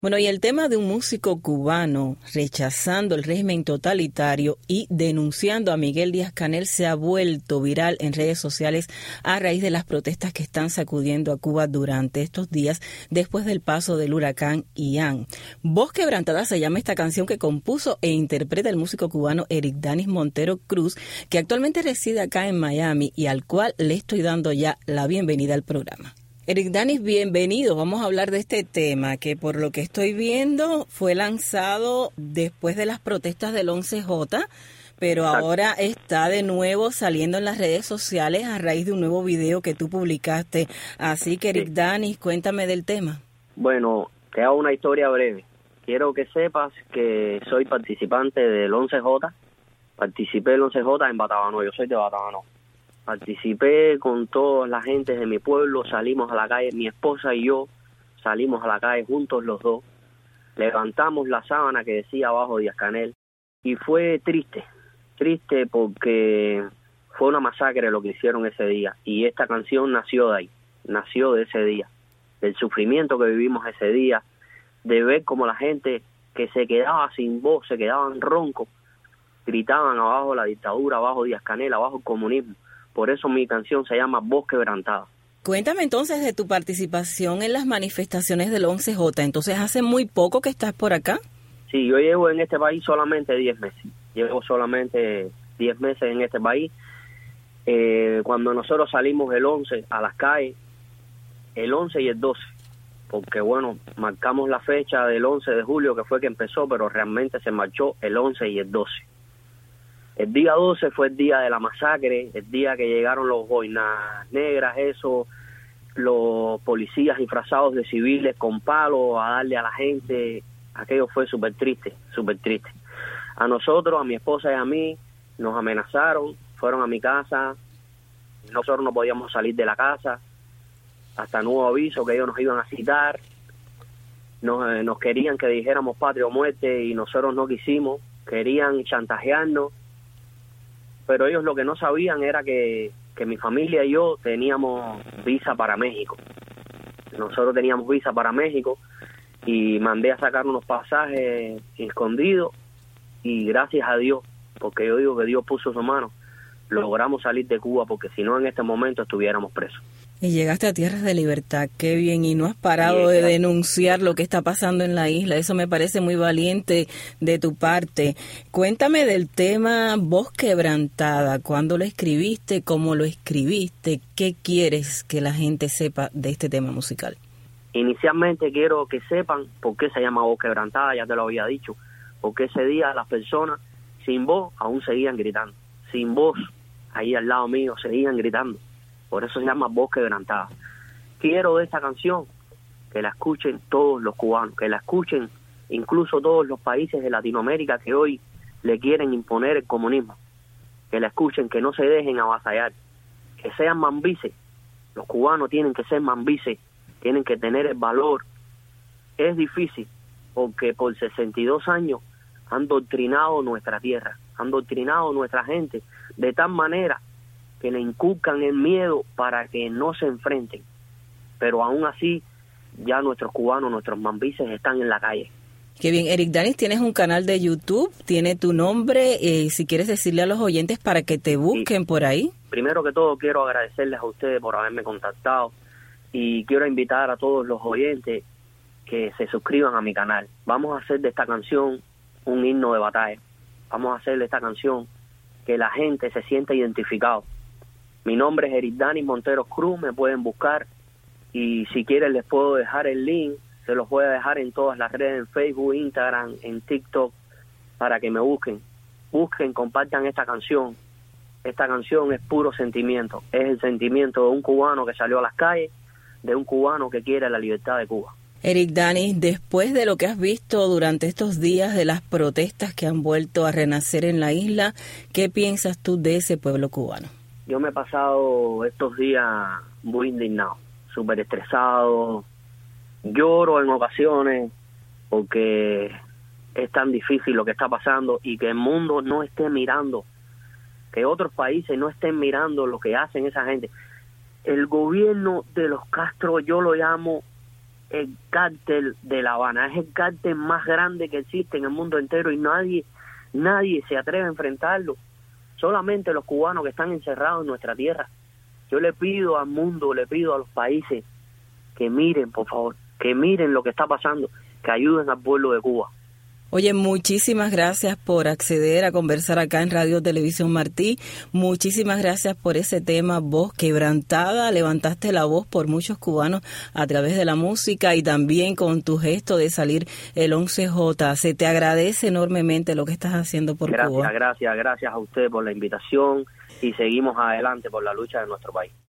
Bueno, y el tema de un músico cubano rechazando el régimen totalitario y denunciando a Miguel Díaz-Canel se ha vuelto viral en redes sociales a raíz de las protestas que están sacudiendo a Cuba durante estos días después del paso del huracán Ian. Voz Quebrantada se llama esta canción que compuso e interpreta el músico cubano Erikdanis Montero Cruz, que actualmente reside acá en Miami y al cual le estoy dando ya la bienvenida al programa. Erikdanis, bienvenido. Vamos a hablar de este tema que, por lo que estoy viendo, fue lanzado después de las protestas del 11J, pero ahora está de nuevo saliendo en las redes sociales a raíz de un nuevo video que tú publicaste. Así que, Erikdanis, cuéntame del tema. Bueno, te hago una historia breve. Quiero que sepas que soy participante del 11J. Participé del 11J en Batabanó. Yo soy de Batabanó. Participé con toda la gente de mi pueblo, salimos a la calle, mi esposa y yo salimos a la calle juntos los dos, levantamos la sábana que decía abajo Díaz-Canel y fue triste porque fue una masacre lo que hicieron ese día y esta canción nació de ahí, nació de ese día, del sufrimiento que vivimos ese día, de ver como la gente que se quedaba sin voz, se quedaban roncos, gritaban abajo la dictadura, abajo Díaz-Canel, abajo el comunismo. Por eso mi canción se llama Voz Quebrantada. Cuéntame entonces de tu participación en las manifestaciones del 11J. Entonces, ¿hace muy poco que estás por acá? Sí, yo llevo en este país solamente 10 meses. Llevo solamente 10 meses en este país. Cuando nosotros salimos el 11 a las calles, el 11 y el 12, porque bueno, marcamos la fecha del 11 de julio, que fue que empezó, pero realmente se marchó el 11 y el 12. El día 12 fue el día de la masacre, el día que llegaron los boinas negras, los policías disfrazados de civiles con palos a darle a la gente. Aquello fue súper triste, súper triste. A nosotros, a mi esposa y a mí, nos amenazaron, fueron a mi casa, nosotros no podíamos salir de la casa, hasta nuevo aviso que ellos nos iban a citar, nos querían que dijéramos patria o muerte y nosotros no quisimos, querían chantajearnos. Pero ellos lo que no sabían era que mi familia y yo teníamos visa para México. Nosotros teníamos visa para México y mandé a sacar unos pasajes escondidos y gracias a Dios, porque yo digo que Dios puso su mano, logramos salir de Cuba porque si no en este momento estuviéramos presos. Y llegaste a tierras de libertad, qué bien, y no has parado de denunciar lo que está pasando en la isla, eso me parece muy valiente de tu parte. Cuéntame del tema Voz Quebrantada, ¿cuándo lo escribiste, cómo lo escribiste, qué quieres que la gente sepa de este tema musical? Inicialmente quiero que sepan por qué se llama Voz Quebrantada, ya te lo había dicho, porque ese día las personas sin voz aún seguían gritando, sin voz, ahí al lado mío seguían gritando. Por eso se llama Voz Quebrantada. Quiero de esta canción que la escuchen todos los cubanos, que la escuchen incluso todos los países de Latinoamérica que hoy le quieren imponer el comunismo. Que la escuchen, que no se dejen avasallar, que sean mambises. Los cubanos tienen que ser mambises, tienen que tener el valor. Es difícil porque por 62 años han doctrinado nuestra tierra, han doctrinado nuestra gente de tal manera que le inculcan el miedo para que no se enfrenten. Pero aún así, ya nuestros cubanos, nuestros mambises están en la calle. Qué bien, Erikdanis, tienes un canal de YouTube, tiene tu nombre, si quieres decirle a los oyentes para que te busquen por ahí. Primero que todo, quiero agradecerles a ustedes por haberme contactado y quiero invitar a todos los oyentes que se suscriban a mi canal. Vamos a hacer de esta canción un himno de batalla. Vamos a hacer de esta canción que la gente se sienta identificado. Mi nombre es Erikdanis Montero Cruz, me pueden buscar y si quieren les puedo dejar el link, se los voy a dejar en todas las redes, en Facebook, Instagram, en TikTok, para que me busquen, compartan esta canción. Esta canción es puro sentimiento, es el sentimiento de un cubano que salió a las calles, de un cubano que quiere la libertad de Cuba. Erikdanis, después de lo que has visto durante estos días de las protestas que han vuelto a renacer en la isla, ¿qué piensas tú de ese pueblo cubano? Yo me he pasado estos días muy indignado, súper estresado, lloro en ocasiones porque es tan difícil lo que está pasando y que el mundo no esté mirando, que otros países no estén mirando lo que hacen esa gente. El gobierno de los Castro yo lo llamo el cártel de La Habana, es el cártel más grande que existe en el mundo entero y nadie se atreve a enfrentarlo, solamente los cubanos que están encerrados en nuestra tierra. Yo le pido al mundo, le pido a los países que miren, por favor, que miren lo que está pasando, que ayuden al pueblo de Cuba. Oye, muchísimas gracias por acceder a conversar acá en Radio Televisión Martí. Muchísimas gracias por ese tema, voz quebrantada. Levantaste la voz por muchos cubanos a través de la música y también con tu gesto de salir el 11J. Se te agradece enormemente lo que estás haciendo por Cuba. Gracias a usted por la invitación y seguimos adelante por la lucha de nuestro país.